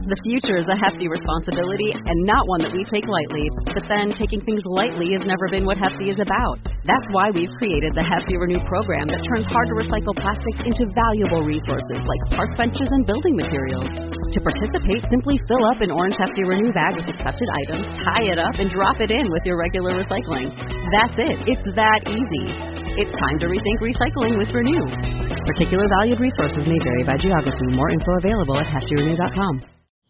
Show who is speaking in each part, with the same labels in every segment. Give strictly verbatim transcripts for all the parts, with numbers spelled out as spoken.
Speaker 1: The future is a hefty responsibility and not one that we take lightly. But then taking things lightly has never been what Hefty is about. That's why we've created the Hefty Renew program that turns hard-to-recycle plastics into valuable resources like park benches and building materials. To participate, simply fill up an orange Hefty Renew bag with accepted items, tie it up, and drop it in with your regular recycling. That's it. It's that easy. It's time to rethink recycling with Renew. Particular valued resources may vary by geography. More info available at hefty renew dot com.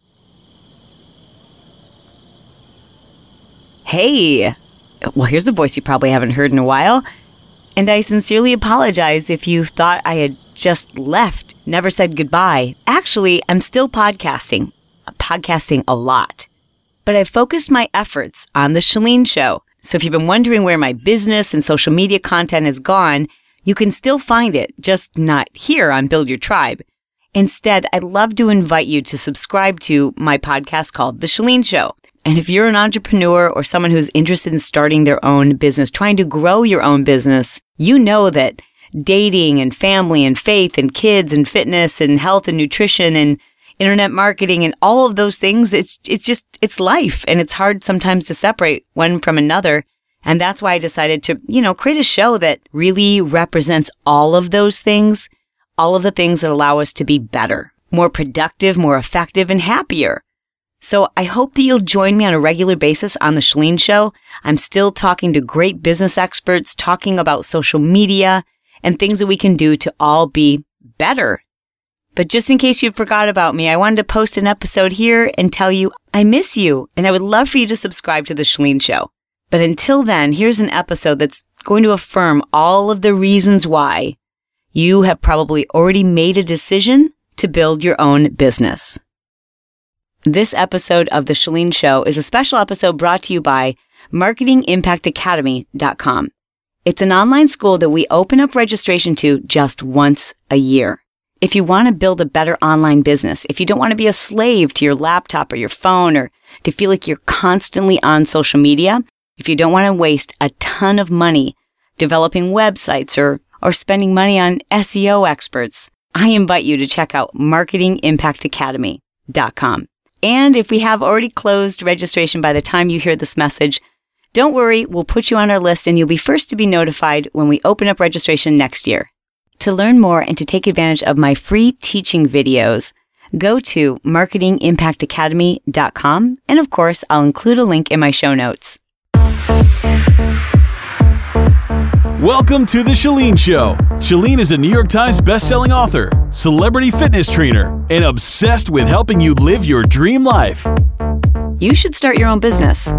Speaker 2: Hey! Well, here's a voice you probably haven't heard in a while. And I sincerely apologize if you thought I had just left, never said goodbye. Actually, I'm still podcasting. I'm podcasting a lot. But I've focused my efforts on The Chalene Show. So if you've been wondering where my business and social media content has gone, you can still find it, just not here on Build Your Tribe. Instead, I'd love to invite you to subscribe to my podcast called The Chalene Show. And if you're an entrepreneur or someone who's interested in starting their own business, trying to grow your own business, you know that dating and family and faith and kids and fitness and health and nutrition and internet marketing and all of those things, it's it's just, it's life. And it's hard sometimes to separate one from another. And that's why I decided to, you know, create a show that really represents all of those things, all of the things that allow us to be better, more productive, more effective, and happier. So I hope that you'll join me on a regular basis on The Chalene Show. I'm still talking to great business experts, talking about social media and things that we can do to all be better. But just in case you forgot about me, I wanted to post an episode here and tell you I miss you, and I would love for you to subscribe to The Chalene Show. But until then, here's an episode that's going to affirm all of the reasons why you have probably already made a decision to build your own business. This episode of The Chalene Show is a special episode brought to you by marketing impact academy dot com. It's an online school that we open up registration to just once a year. If you want to build a better online business, if you don't want to be a slave to your laptop or your phone or to feel like you're constantly on social media, if you don't want to waste a ton of money developing websites or, or spending money on S E O experts, I invite you to check out marketing impact academy dot com. And if we have already closed registration by the time you hear this message, don't worry, we'll put you on our list and you'll be first to be notified when we open up registration next year. To learn more and to take advantage of my free teaching videos, go to marketing impact academy dot com. And of course, I'll include a link in my show notes.
Speaker 3: Welcome to The Chalene Show. Chalene is a New York Times bestselling author, celebrity fitness trainer, and obsessed with helping you live your dream life.
Speaker 2: You should start your own business.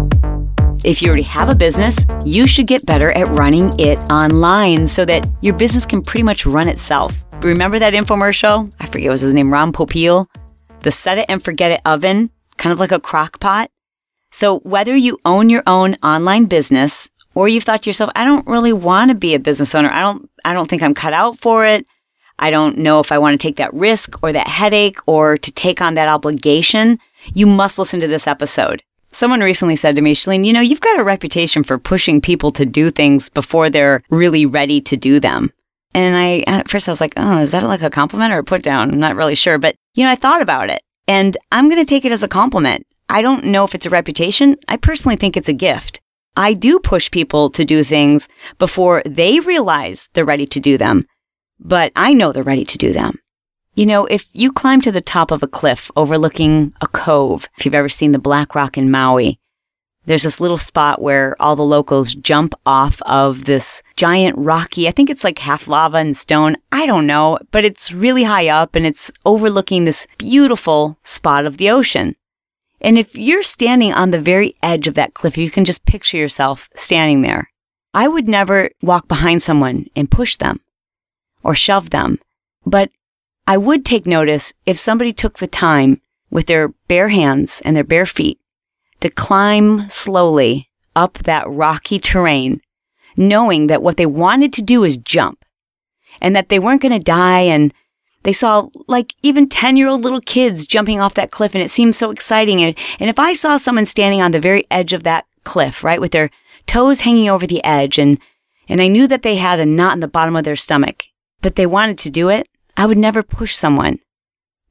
Speaker 2: If you already have a business, you should get better at running it online so that your business can pretty much run itself. Remember that infomercial? I forget what was his name, Ron Popeil? The set it and forget it oven, kind of like a crock pot. So whether you own your own online business or you've thought to yourself, I don't really want to be a business owner. I don't, I don't think I'm cut out for it. I don't know if I want to take that risk or that headache or to take on that obligation. You must listen to this episode. Someone recently said to me, Chalene, you know, you've got a reputation for pushing people to do things before they're really ready to do them. And I, at first I was like, oh, is that like a compliment or a put down? I'm not really sure. But, you know, I thought about it and I'm going to take it as a compliment. I don't know if it's a reputation. I personally think it's a gift. I do push people to do things before they realize they're ready to do them, but I know they're ready to do them. You know, if you climb to the top of a cliff overlooking a cove, if you've ever seen the Black Rock in Maui, there's this little spot where all the locals jump off of this giant rocky, I think it's like half lava and stone. I don't know, but it's really high up and it's overlooking this beautiful spot of the ocean. And if you're standing on the very edge of that cliff, you can just picture yourself standing there. I would never walk behind someone and push them or shove them, but I would take notice if somebody took the time with their bare hands and their bare feet to climb slowly up that rocky terrain, knowing that what they wanted to do is jump and that they weren't going to die. And they saw like even ten-year-old little kids jumping off that cliff and it seemed so exciting. And, and if I saw someone standing on the very edge of that cliff, right, with their toes hanging over the edge and, and I knew that they had a knot in the bottom of their stomach, but they wanted to do it, I would never push someone.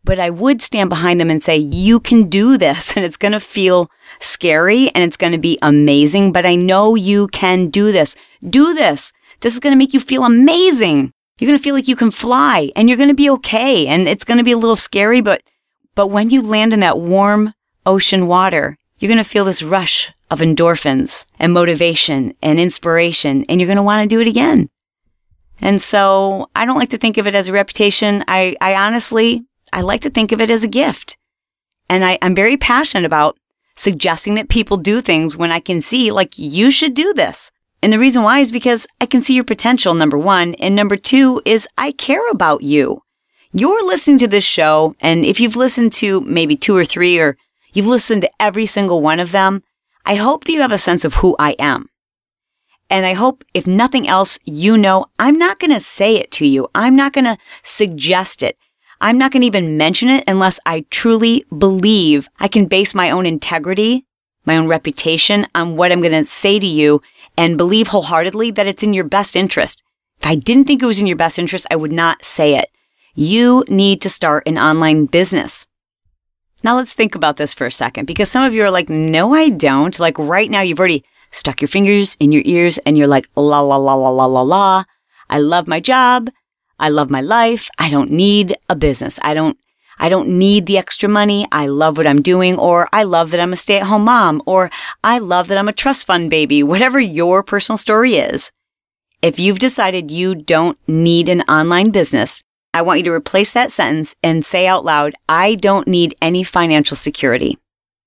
Speaker 2: but I would stand behind them and say, you can do this, and it's going to feel scary and it's going to be amazing, but I know you can do this. Do this. This is going to make you feel amazing. You're going to feel like you can fly, and you're going to be okay, and it's going to be a little scary, but but when you land in that warm ocean water, you're going to feel this rush of endorphins and motivation and inspiration, and you're going to want to do it again. And so I don't like to think of it as a reputation. I, I honestly, I like to think of it as a gift. And I, I'm very passionate about suggesting that people do things when I can see, like, you should do this. And the reason why is because I can see your potential, number one. And number two is I care about you. You're listening to this show, and if you've listened to maybe two or three, or you've listened to every single one of them, I hope that you have a sense of who I am. And I hope, if nothing else, you know I'm not going to say it to you. I'm not going to suggest it. I'm not going to even mention it unless I truly believe I can base my own integrity, my own reputation on what I'm going to say to you, and believe wholeheartedly that it's in your best interest. If I didn't think it was in your best interest, I would not say it. You need to start an online business. Now let's think about this for a second, because some of you are like, no, I don't. Like right now, you've already stuck your fingers in your ears and you're like, la, la, la, la, la, la, la. I love my job. I love my life. I don't need a business. I don't, I don't need the extra money. I love what I'm doing, or I love that I'm a stay-at-home mom, or I love that I'm a trust fund baby, whatever your personal story is. If you've decided you don't need an online business, I want you to replace that sentence and say out loud, I don't need any financial security.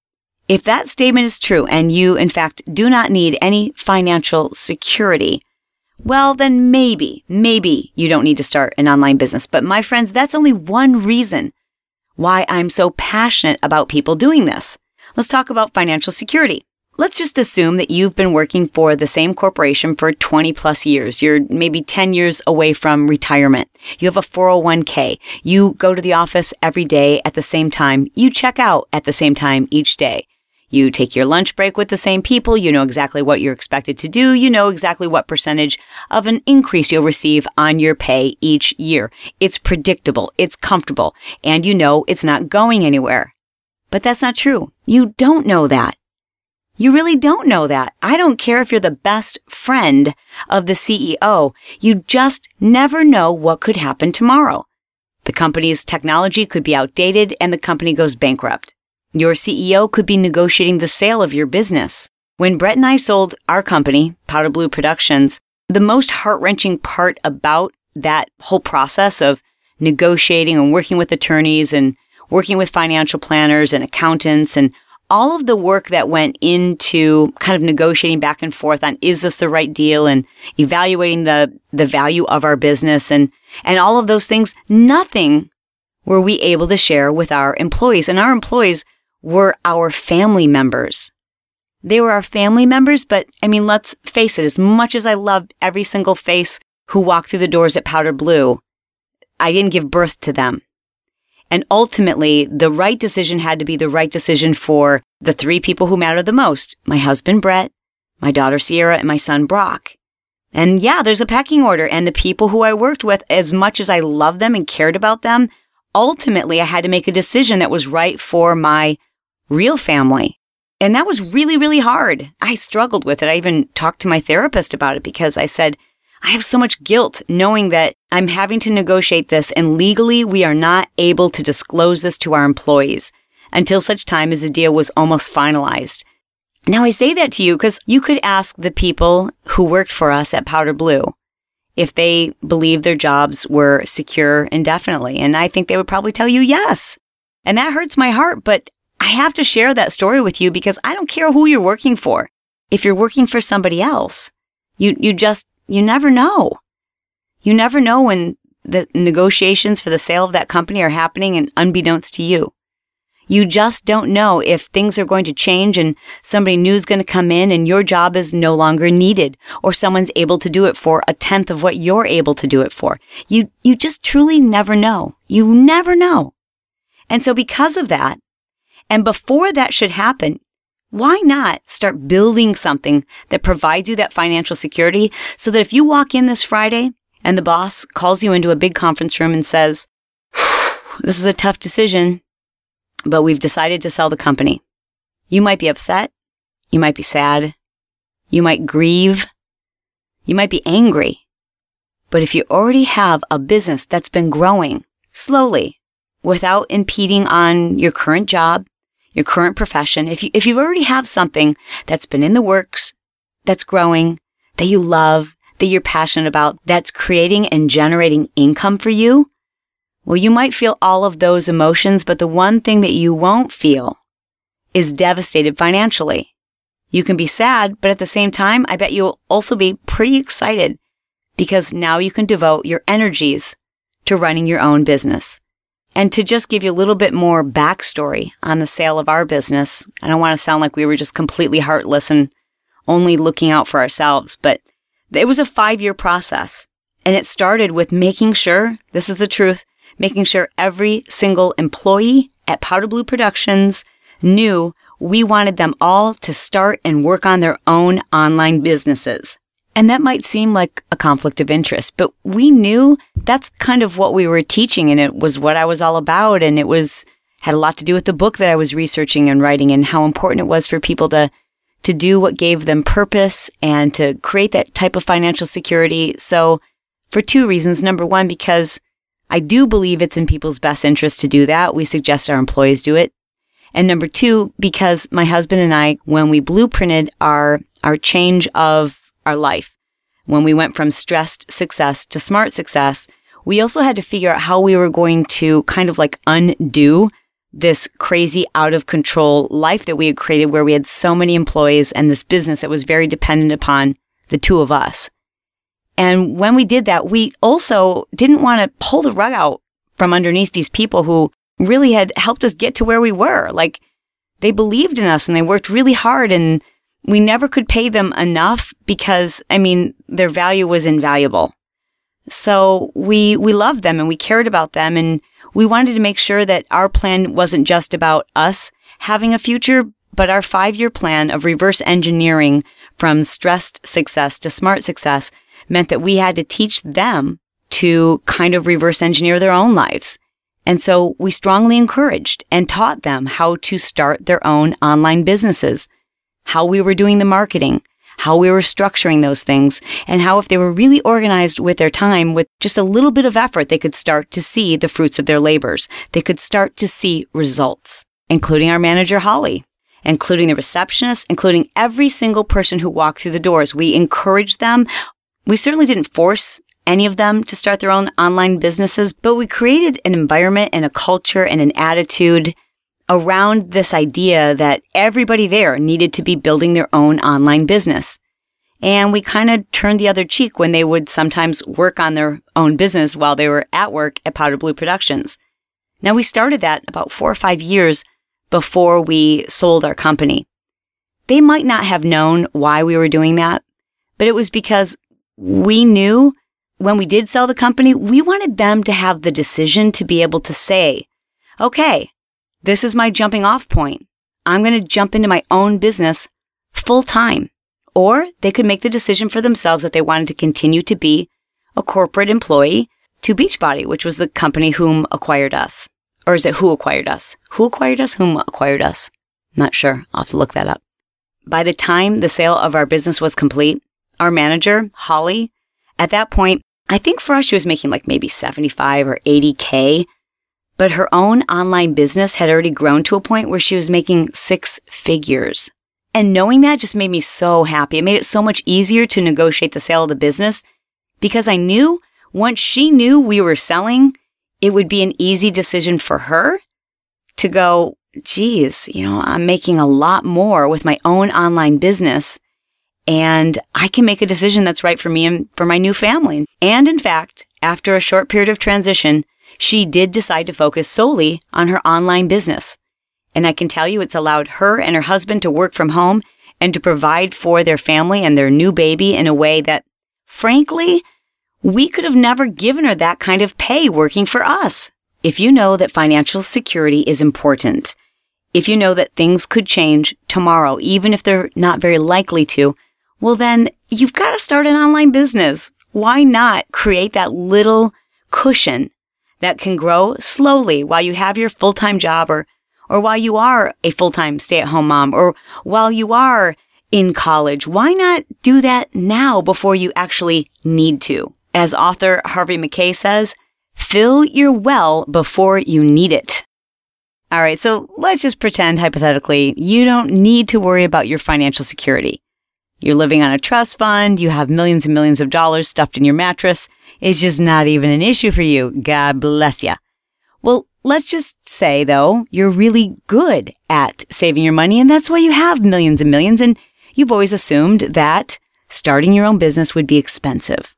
Speaker 2: If that statement is true and you, in fact, do not need any financial security, well, then maybe, maybe you don't need to start an online business. But my friends, that's only one reason why I'm so passionate about people doing this. Let's talk about financial security. Let's just assume that you've been working for the same corporation for twenty plus years. You're maybe ten years away from retirement. You have a four oh one k. You go to the office every day at the same time. You check out at the same time each day. You take your lunch break with the same people. You know exactly what you're expected to do. You know exactly what percentage of an increase you'll receive on your pay each year. It's predictable. It's comfortable. And you know it's not going anywhere. But that's not true. You don't know that. You really don't know that. I don't care if you're the best friend of the C E O. You just never know what could happen tomorrow. The company's technology could be outdated and the company goes bankrupt. Your C E O could be negotiating the sale of your business. When Brett and I sold our company, Powder Blue Productions, the most heart-wrenching part about that whole process of negotiating and working with attorneys and working with financial planners and accountants and all of the work that went into kind of negotiating back and forth on, is this the right deal, and evaluating the, the value of our business and, and all of those things, nothing were we able to share with our employees. And our employees were our family members. They were our family members, but I mean, let's face it, as much as I loved every single face who walked through the doors at Powder Blue, I didn't give birth to them. And ultimately, the right decision had to be the right decision for the three people who matter the most. My husband, Brett, my daughter, Sierra, and my son, Brock. And yeah, there's a pecking order. And the people who I worked with, as much as I loved them and cared about them, ultimately, I had to make a decision that was right for my real family. And that was really, really hard. I struggled with it. I even talked to my therapist about it because I said, I have so much guilt knowing that I'm having to negotiate this, and legally we are not able to disclose this to our employees until such time as the deal was almost finalized. Now I say that to you because you could ask the people who worked for us at Powder Blue if they believed their jobs were secure indefinitely, and I think they would probably tell you yes. And that hurts my heart, but I have to share that story with you because I don't care who you're working for. If you're working for somebody else, you you just You never know. You never know when the negotiations for the sale of that company are happening, and unbeknownst to you. You just don't know if things are going to change and somebody new is going to come in and your job is no longer needed, or someone's able to do it for a tenth of what you're able to do it for. You, you just truly never know. You never know. And so because of that, and before that should happen, why not start building something that provides you that financial security so that if you walk in this Friday and the boss calls you into a big conference room and says, this is a tough decision, but we've decided to sell the company. You might be upset. You might be sad. You might grieve. You might be angry. But if you already have a business that's been growing slowly without impeding on your current job, your current profession, if you, if you already have something that's been in the works, that's growing, that you love, that you're passionate about, that's creating and generating income for you, well, you might feel all of those emotions, but the one thing that you won't feel is devastated financially. You can be sad, but at the same time, I bet you'll also be pretty excited because now you can devote your energies to running your own business. And to just give you a little bit more backstory on the sale of our business, I don't want to sound like we were just completely heartless and only looking out for ourselves, but it was a five-year process. And it started with making sure, this is the truth, making sure every single employee at Powder Blue Productions knew we wanted them all to start and work on their own online businesses. And that might seem like a conflict of interest, but we knew that's kind of what we were teaching, and it was what I was all about, and it was had a lot to do with the book that I was researching and writing and how important it was for people to to do what gave them purpose and to create that type of financial security. So for two reasons. Number one, because I do believe it's in people's best interest to do that. We suggest our employees do it. And number two, because my husband and I, when we blueprinted our our change of our life, when we went from stressed success to smart success, we also had to figure out how we were going to kind of like undo this crazy out of control life that we had created where we had so many employees and this business that was very dependent upon the two of us. And when we did that, we also didn't want to pull the rug out from underneath these people who really had helped us get to where we were. Like, they believed in us and they worked really hard, and we never could pay them enough because, I mean, their value was invaluable. So we we loved them and we cared about them, and we wanted to make sure that our plan wasn't just about us having a future, but our five-year plan of reverse engineering from stressed success to smart success meant that we had to teach them to kind of reverse engineer their own lives. And so we strongly encouraged and taught them how to start their own online businesses, how we were doing the marketing, how we were structuring those things, and how if they were really organized with their time, with just a little bit of effort, they could start to see the fruits of their labors. They could start to see results, including our manager, Holly, including the receptionist, including every single person who walked through the doors. We encouraged them. We certainly didn't force any of them to start their own online businesses, but we created an environment and a culture and an attitude around this idea that everybody there needed to be building their own online business. And we kind of turned the other cheek when they would sometimes work on their own business while they were at work at Powder Blue Productions. Now, we started that about four or five years before we sold our company. They might not have known why we were doing that, but it was because we knew when we did sell the company, we wanted them to have the decision to be able to say, okay, this is my jumping off point. I'm going to jump into my own business full time. Or they could make the decision for themselves that they wanted to continue to be a corporate employee to Beachbody, which was the company whom acquired us. Or is it who acquired us? Who acquired us? Whom acquired us? Not sure. I'll have to look that up. By the time the sale of our business was complete, our manager, Holly, at that point, I think for us she was making like maybe seventy-five or eighty K. But her own online business had already grown to a point where she was making six figures. And knowing that just made me so happy. It made it so much easier to negotiate the sale of the business because I knew once she knew we were selling, it would be an easy decision for her to go, geez, you know, I'm making a lot more with my own online business and I can make a decision that's right for me and for my new family. And in fact, after a short period of transition, she did decide to focus solely on her online business. And I can tell you it's allowed her and her husband to work from home and to provide for their family and their new baby in a way that, frankly, we could have never given her that kind of pay working for us. If you know that financial security is important, if you know that things could change tomorrow, even if they're not very likely to, well then you've got to start an online business. Why not create that little cushion that can grow slowly while you have your full-time job or, or while you are a full-time stay-at-home mom or while you are in college. Why not do that now before you actually need to? As author Harvey Mackay says, fill your well before you need it. All right, so let's just pretend hypothetically you don't need to worry about your financial security. You're living on a trust fund, you have millions and millions of dollars stuffed in your mattress. It's just not even an issue for you. God bless ya. Well, let's just say, though, you're really good at saving your money, and that's why you have millions and millions, and you've always assumed that starting your own business would be expensive.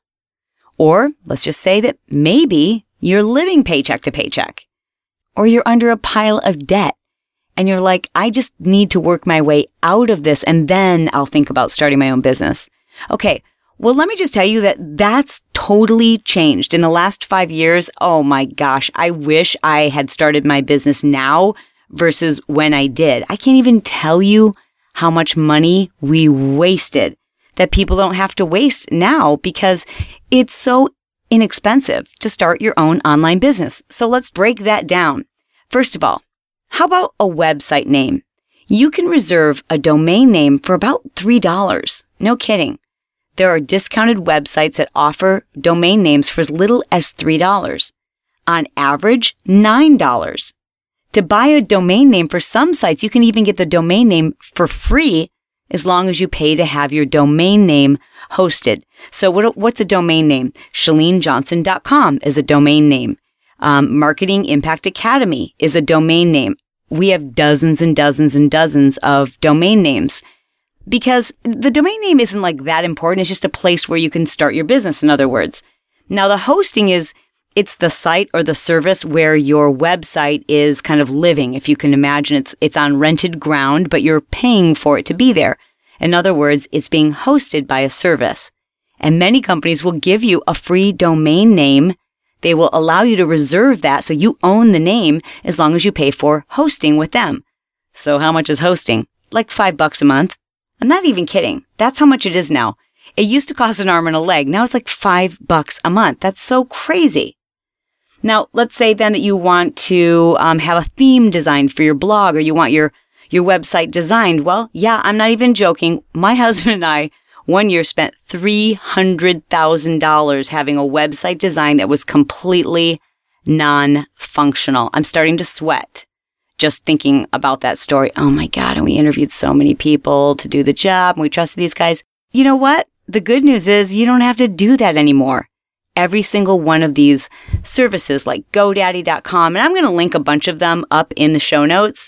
Speaker 2: Or let's just say that maybe you're living paycheck to paycheck, or you're under a pile of debt, and you're like, I just need to work my way out of this, and then I'll think about starting my own business. Okay, well, let me just tell you that that's totally changed in the last five years. Oh my gosh, I wish I had started my business now versus when I did. I can't even tell you how much money we wasted that people don't have to waste now because it's so inexpensive to start your own online business. So let's break that down. First of all, how about a website name? You can reserve a domain name for about three dollars. No kidding. There are discounted websites that offer domain names for as little as three dollars. On average, nine dollars. To buy a domain name for some sites, you can even get the domain name for free as long as you pay to have your domain name hosted. So what, what's a domain name? Chalene Johnson dot com is a domain name. Um, Marketing Impact Academy is a domain name. We have dozens and dozens and dozens of domain names because the domain name isn't like that important. It's just a place where you can start your business, in other words. Now, the hosting is, it's the site or the service where your website is kind of living. If you can imagine, it's it's on rented ground, but you're paying for it to be there. In other words, it's being hosted by a service. And many companies will give you a free domain name. They will allow you to reserve that so you own the name as long as you pay for hosting with them. So how much is hosting? Like five bucks a month. I'm not even kidding. That's how much it is now. It used to cost an arm and a leg. Now it's like five bucks a month. That's so crazy. Now, let's say then that you want to um, have a theme designed for your blog or you want your, your website designed. Well, yeah, I'm not even joking. My husband and I one year spent three hundred thousand dollars having a website design that was completely non-functional. I'm starting to sweat just thinking about that story. Oh my God, and we interviewed so many people to do the job and we trusted these guys. You know what? The good news is you don't have to do that anymore. Every single one of these services like GoDaddy dot com, and I'm going to link a bunch of them up in the show notes,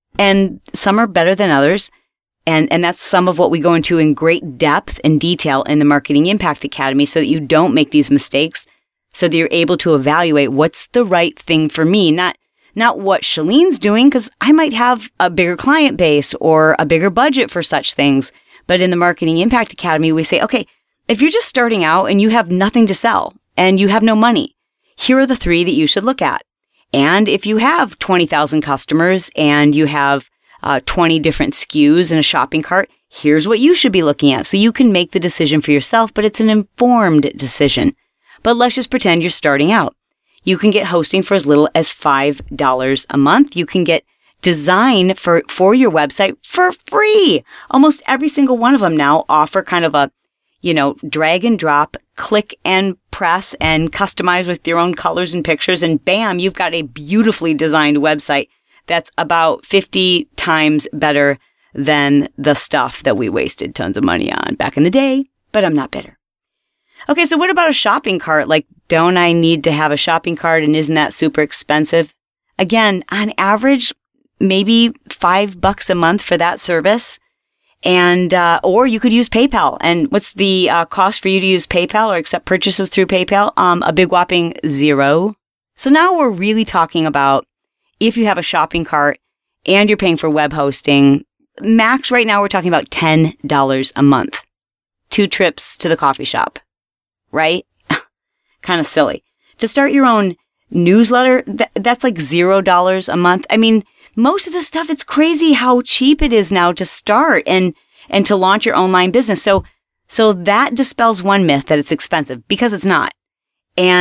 Speaker 2: and some are better than others. And, and that's some of what we go into in great depth and detail in the Marketing Impact Academy so that you don't make these mistakes, so that you're able to evaluate what's the right thing for me, not, not what Chalene's doing, because I might have a bigger client base or a bigger budget for such things. But in the Marketing Impact Academy, we say, okay, if you're just starting out and you have nothing to sell and you have no money, here are the three that you should look at. And if you have twenty thousand customers and you have uh, twenty different S K Us in a shopping cart, here's what you should be looking at. So you can make the decision for yourself, but it's an informed decision. But let's just pretend you're starting out. You can get hosting for as little as five dollars a month. You can get design for, for your website for free. Almost every single one of them now offer kind of a, you know, drag and drop, click and press and customize with your own colors and pictures. And bam, you've got a beautifully designed website that's about fifty times better than the stuff that we wasted tons of money on back in the day, but I'm not bitter. Okay, so what about a shopping cart? Like, don't I need to have a shopping cart and isn't that super expensive? Again, on average, maybe five bucks a month for that service. And, uh, or you could use PayPal. And what's the uh, cost for you to use PayPal or accept purchases through PayPal? Um, a big whopping zero. So now we're really talking about if you have a shopping cart and you're paying for web hosting, max right now we're talking about ten dollars a month. Two trips to the coffee shop, right? Kind of silly. To start your own newsletter, th- that's like zero dollars a month. I mean, most of the stuff, it's crazy how cheap it is now to start and, and to launch your online business. So, so that dispels one myth that it's expensive, because it's not. And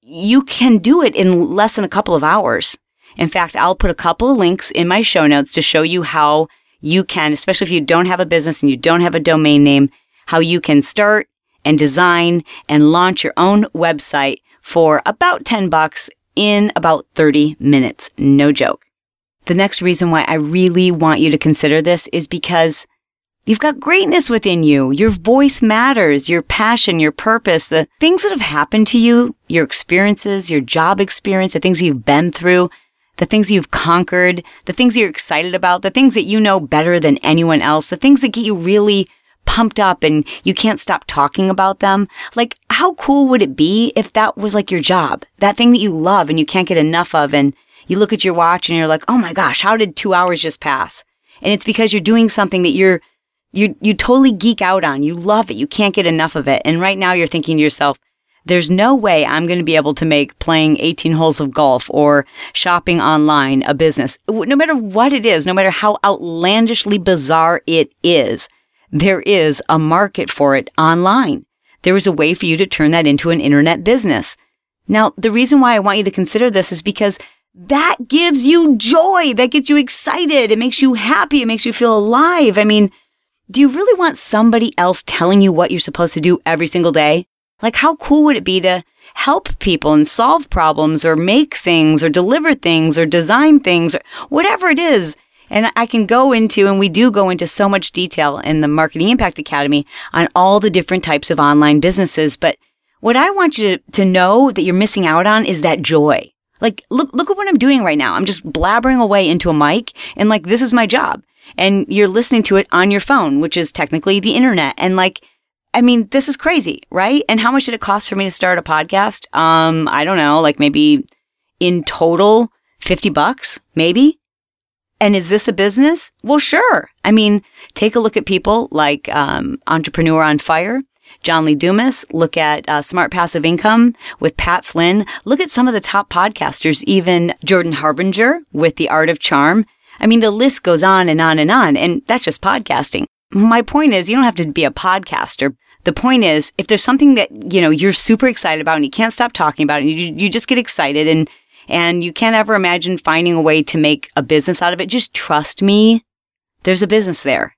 Speaker 2: you can do it in less than a couple of hours. In fact, I'll put a couple of links in my show notes to show you how you can, especially if you don't have a business and you don't have a domain name, how you can start and design and launch your own website for about ten bucks in about thirty minutes. No joke. The next reason why I really want you to consider this is because you've got greatness within you. Your voice matters, your passion, your purpose, the things that have happened to you, your experiences, your job experience, the things you've been through, the things you've conquered, the things you're excited about, the things that you know better than anyone else, the things that get you really pumped up and you can't stop talking about them. Like, how cool would it be if that was like your job, that thing that you love and you can't get enough of, and you look at your watch and you're like, oh my gosh, how did two hours just pass? And it's because you're doing something that you're, you, you totally geek out on. You love it. You can't get enough of it. And right now you're thinking to yourself, there's no way I'm going to be able to make playing eighteen holes of golf or shopping online a business. No matter what it is, no matter how outlandishly bizarre it is, there is a market for it online. There is a way for you to turn that into an internet business. Now, the reason why I want you to consider this is because that gives you joy. That gets you excited. It makes you happy. It makes you feel alive. I mean, do you really want somebody else telling you what you're supposed to do every single day? Like, how cool would it be to help people and solve problems or make things or deliver things or design things or whatever it is? And I can go into, and we do go into so much detail in the Marketing Impact Academy on all the different types of online businesses. But what I want you to, to know that you're missing out on is that joy. Like, look, look at what I'm doing right now. I'm just blabbering away into a mic and like, this is my job. And you're listening to it on your phone, which is technically the internet. And like, I mean, this is crazy, right? And how much did it cost for me to start a podcast? Um, I don't know, like maybe in total, fifty bucks, maybe. And is this a business? Well, sure. I mean, take a look at people like um, Entrepreneur on Fire, John Lee Dumas. Look at uh, Smart Passive Income with Pat Flynn. Look at some of the top podcasters, even Jordan Harbinger with The Art of Charm. I mean, the list goes on and on and on, and that's just podcasting. My point is, you don't have to be a podcaster. The point is, if there's something that, you know, you're super excited about and you can't stop talking about it, and you, you just get excited and and you can't ever imagine finding a way to make a business out of it, just trust me, there's a business there.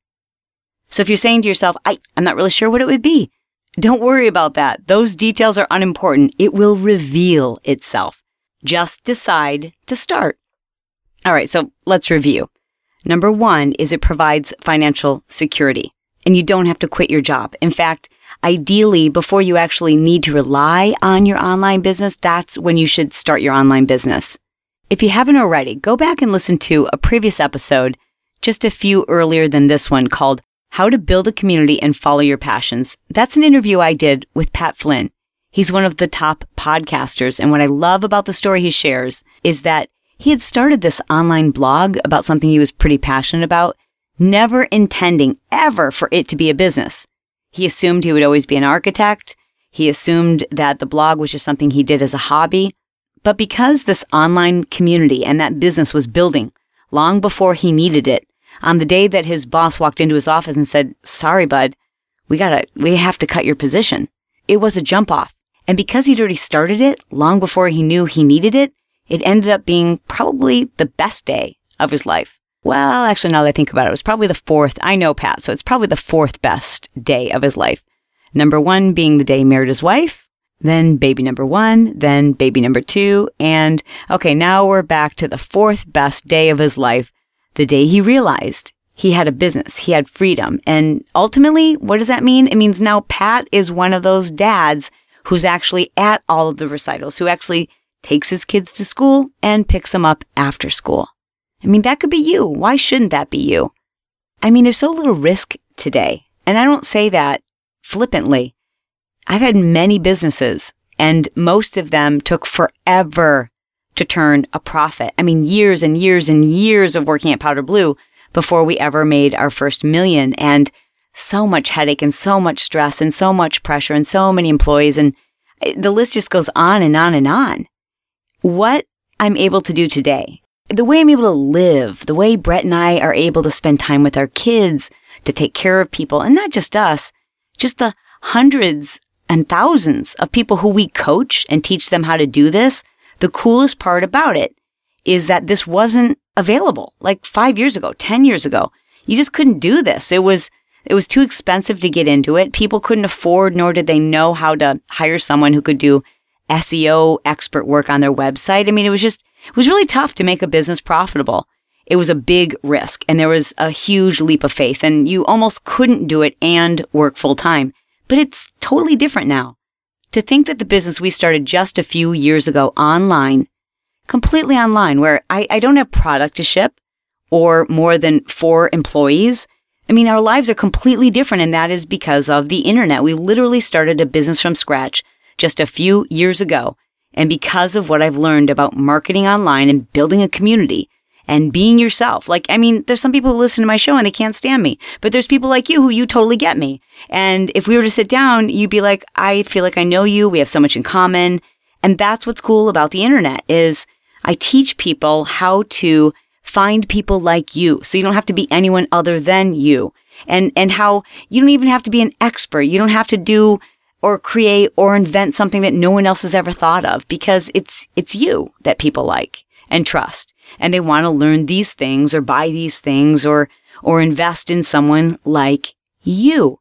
Speaker 2: So if you're saying to yourself, I, I'm not really sure what it would be, don't worry about that. Those details are unimportant. It will reveal itself. Just decide to start. All right, so let's review. Number one is it provides financial security, and you don't have to quit your job. In fact, ideally, before you actually need to rely on your online business, that's when you should start your online business. If you haven't already, go back and listen to a previous episode, just a few earlier than this one, called How to Build a Community and Follow Your Passions. That's an interview I did with Pat Flynn. He's one of the top podcasters, and what I love about the story he shares is that he had started this online blog about something he was pretty passionate about, never intending ever for it to be a business. He assumed he would always be an architect. He assumed that the blog was just something he did as a hobby. But because this online community and that business was building long before he needed it, on the day that his boss walked into his office and said, sorry, bud, we gotta, we have to cut your position, it was a jump off. And because he'd already started it long before he knew he needed it, it ended up being probably the best day of his life. Well, actually, now that I think about it, it was probably the fourth. I know Pat, so it's probably the fourth best day of his life. Number one being the day he married his wife, then baby number one, then baby number two, and okay, now we're back to the fourth best day of his life, the day he realized he had a business, he had freedom. And ultimately, what does that mean? It means now Pat is one of those dads who's actually at all of the recitals, who actually takes his kids to school and picks them up after school. I mean, that could be you. Why shouldn't that be you? I mean, there's so little risk today. And I don't say that flippantly. I've had many businesses, and most of them took forever to turn a profit. I mean, years and years and years of working at Powder Blue before we ever made our first million. And so much headache and so much stress and so much pressure and so many employees. And the list just goes on and on and on. What I'm able to do today, the way I'm able to live, the way Brett and I are able to spend time with our kids, to take care of people, and not just us, just the hundreds and thousands of people who we coach and teach them how to do this, the coolest part about it is that this wasn't available like five years ago, ten years ago. You just couldn't do this. It was, it was too expensive to get into it. People couldn't afford, nor did they know how to hire someone who could do S E O expert work on their website. I mean, it was just, it was really tough to make a business profitable. It was a big risk and there was a huge leap of faith and you almost couldn't do it and work full time. But it's totally different now. To think that the business we started just a few years ago online, completely online, where I, I don't have product to ship or more than four employees. I mean, our lives are completely different, and that is because of the internet. We literally started a business from scratch just a few years ago. And because of what I've learned about marketing online and building a community and being yourself. Like, I mean, there's some people who listen to my show and they can't stand me, but there's people like you who you totally get me. And if we were to sit down, you'd be like, I feel like I know you. We have so much in common. And that's what's cool about the internet is I teach people how to find people like you. So you don't have to be anyone other than you. And, and how you don't even have to be an expert. You don't have to do or create or invent something that no one else has ever thought of because it's, it's you that people like and trust. And they want to learn these things or buy these things or, or invest in someone like you.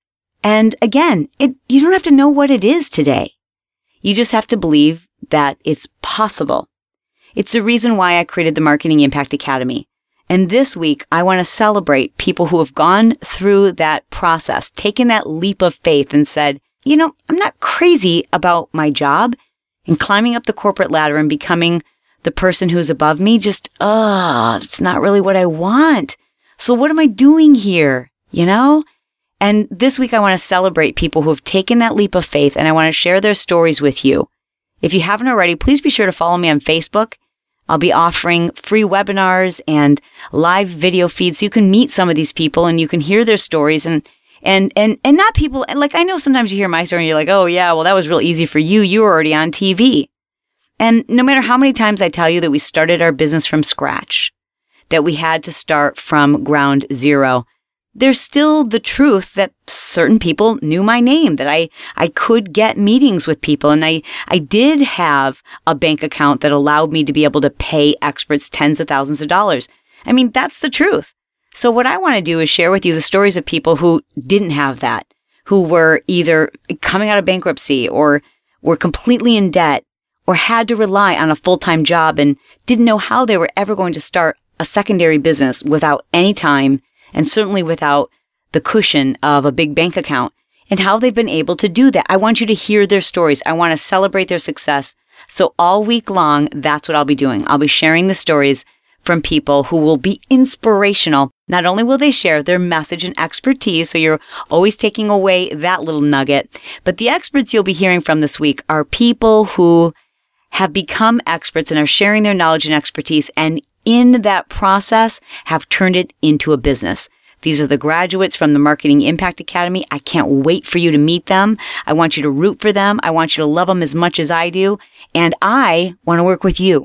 Speaker 2: And again, it, you don't have to know what it is today. You just have to believe that it's possible. It's the reason why I created the Marketing Impact Academy. And this week, I want to celebrate people who have gone through that process, taken that leap of faith and said, you know, I'm not crazy about my job and climbing up the corporate ladder and becoming the person who's above me. Just, oh, it's not really what I want. So what am I doing here? You know? And this week, I want to celebrate people who have taken that leap of faith and I want to share their stories with you. If you haven't already, please be sure to follow me on Facebook. I'll be offering free webinars and live video feeds so you can meet some of these people and you can hear their stories and and and and not people, like I know sometimes you hear my story and you're like, oh yeah, well that was real easy for you. You were already on T V. And no matter how many times I tell you that we started our business from scratch, that we had to start from ground zero, there's still the truth that certain people knew my name, that I, I could get meetings with people. And I, I did have a bank account that allowed me to be able to pay experts tens of thousands of dollars. I mean, that's the truth. So what I want to do is share with you the stories of people who didn't have that, who were either coming out of bankruptcy or were completely in debt or had to rely on a full-time job and didn't know how they were ever going to start a secondary business without any time and certainly without the cushion of a big bank account, and how they've been able to do that. I want you to hear their stories. I want to celebrate their success. So all week long, that's what I'll be doing. I'll be sharing the stories from people who will be inspirational. Not only will they share their message and expertise, so you're always taking away that little nugget, but the experts you'll be hearing from this week are people who have become experts and are sharing their knowledge and expertise, and in that process have turned it into a business. These are the graduates from the Marketing Impact Academy. I can't wait for you to meet them. I want you to root for them. I want you to love them as much as I do. And I want to work with you.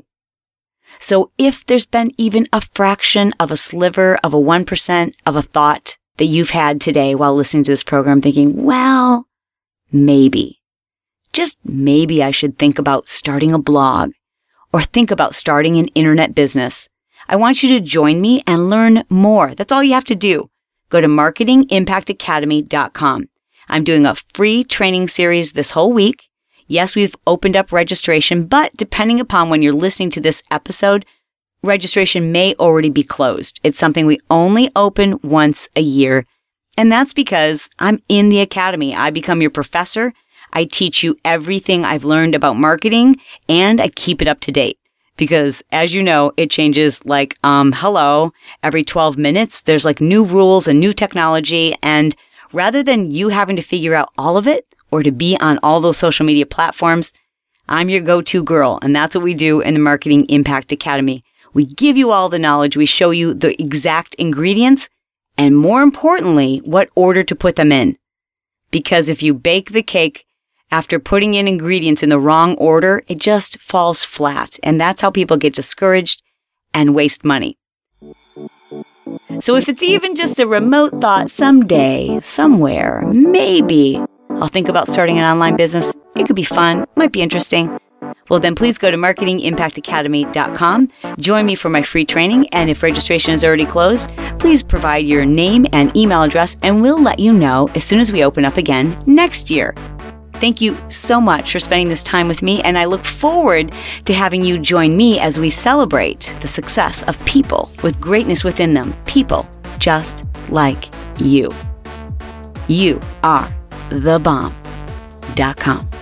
Speaker 2: So if there's been even a fraction of a sliver of a one percent of a thought that you've had today while listening to this program thinking, well, maybe, just maybe I should think about starting a blog or think about starting an internet business, I want you to join me and learn more. That's all you have to do. Go to marketing impact academy dot com. I'm doing a free training series this whole week. Yes, we've opened up registration, but depending upon when you're listening to this episode, registration may already be closed. It's something we only open once a year. And that's because I'm in the academy. I become your professor. I teach you everything I've learned about marketing, and I keep it up to date. Because as you know, it changes like, um, hello, every twelve minutes. There's like new rules and new technology. And rather than you having to figure out all of it or to be on all those social media platforms, I'm your go-to girl. And that's what we do in the Marketing Impact Academy. We give you all the knowledge. We show you the exact ingredients and more importantly, what order to put them in. Because if you bake the cake after putting in ingredients in the wrong order, it just falls flat. And that's how people get discouraged and waste money. So if it's even just a remote thought someday, somewhere, maybe I'll think about starting an online business. It could be fun, might be interesting. Well, then please go to marketing impact academy dot com. Join me for my free training, and if registration is already closed, please provide your name and email address, and we'll let you know as soon as we open up again next year. Thank you so much for spending this time with me, and I look forward to having you join me as we celebrate the success of people with greatness within them, people just like you. You are the bomb dot com.